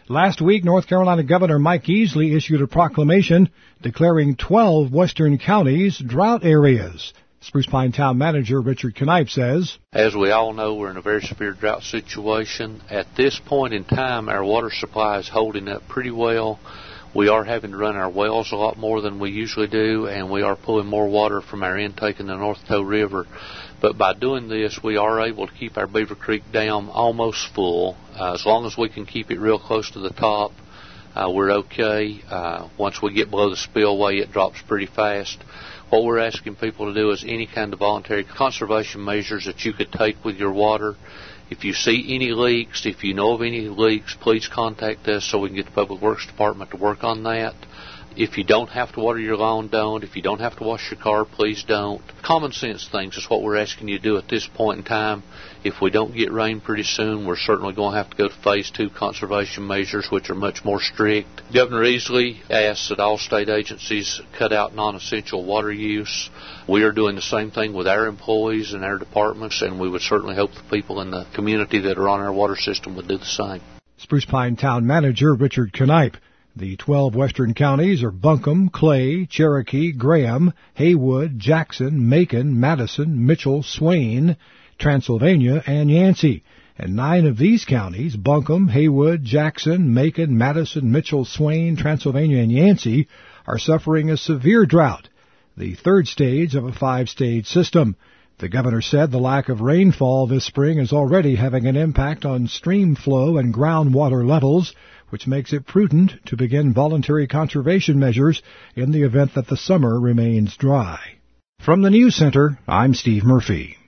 Last week, North Carolina Governor Mike Easley issued a proclamation declaring 12 western counties drought areas. Spruce Pine Town Manager Richard Knipe says, as we all know, we're in a very severe drought situation. At this point in time, our water supply is holding up pretty well. We are having to run our wells a lot more than we usually do, and we are pulling more water from our intake in the North Toe River. But by doing this, we are able to keep our Beaver Creek Dam almost full. As long as we can keep it real close to the top, we're okay. Once we get below the spillway, it drops pretty fast. What we're asking people to do is any kind of voluntary conservation measures that you could take with your water. If you see any leaks, if you know of any leaks, please contact us so we can get the Public Works Department to work on that. If you don't have to water your lawn, don't. If you don't have to wash your car, please don't. Common sense things is what we're asking you to do at this point in time. If we don't get rain pretty soon, we're certainly going to have to go to Phase 2 conservation measures, which are much more strict. Governor Easley asks that all state agencies cut out non-essential water use. We are doing the same thing with our employees and our departments, and we would certainly hope the people in the community that are on our water system would do the same. Spruce Pine Town Manager Richard Knipe. The 12 western counties are Buncombe, Clay, Cherokee, Graham, Haywood, Jackson, Macon, Madison, Mitchell, Swain, Transylvania, and Yancey. And 9 of these counties, Buncombe, Haywood, Jackson, Macon, Madison, Mitchell, Swain, Transylvania, and Yancey, are suffering a severe drought, the third stage of a 5-stage system. The governor said the lack of rainfall this spring is already having an impact on stream flow and groundwater levels, which makes it prudent to begin voluntary conservation measures in the event that the summer remains dry. From the News Center, I'm Steve Murphy.